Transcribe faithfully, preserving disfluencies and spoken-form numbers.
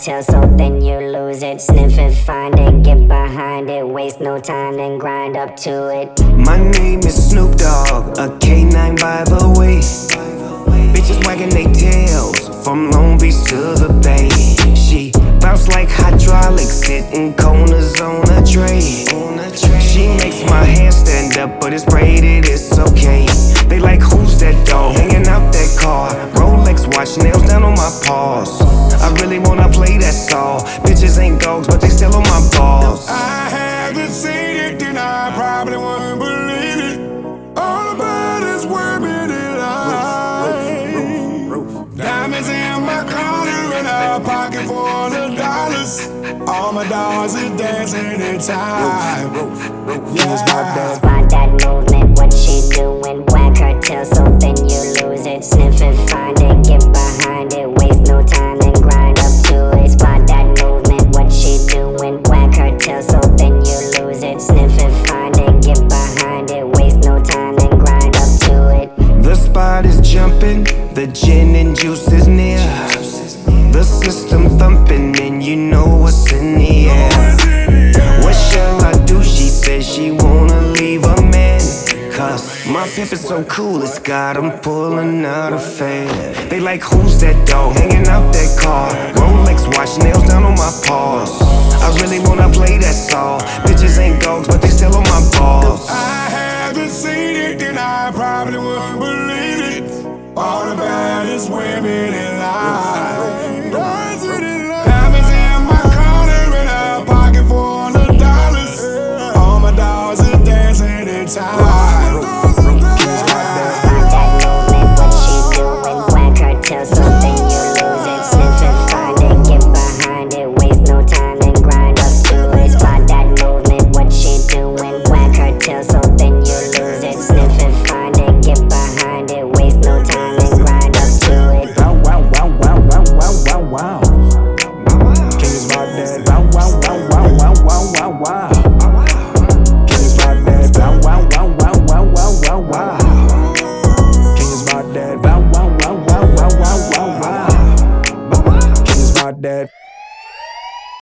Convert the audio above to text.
cartel, so then you lose it. Sniff it, find it, get behind it. Waste no time, then grind up to it. My name is Snoop Dogg, a K nine by the way. Bitches wagging they tails from Long Beach to the Bay. She bounce like hydraulics, sitting corners on a tray. She makes my hair stand up, but it's braided, it's okay. They like, who's that dog hanging out that car? Rolex watch, nails down on my paws. I really wanna play that song. Bitches ain't dogs, but they still on my balls. I haven't seen it, then I probably wouldn't believe it. All about is women in life. Diamonds in my corner and a pocket full of dollars. All my dogs are dancing in time. Yeah, Spot that movement, what she doing? Whack her tail, so then you lose it. Sniff it, find it, get behind it. Waste no time, then grind up to it. Spot that movement, what she doing? Whack her tail, so then you lose it. Sniff it, find it, get behind it. Waste no time, then grind up to it. The spot is jumping, the gin and juice is near. The system thumping, and you know what's in the air. What shall I do? She said she wanna leave a man. Cause my pimp is so cool, it's got him pulling out a fan. They like, who's that dog hanging out that car? Rolex watch, nails down on my paws.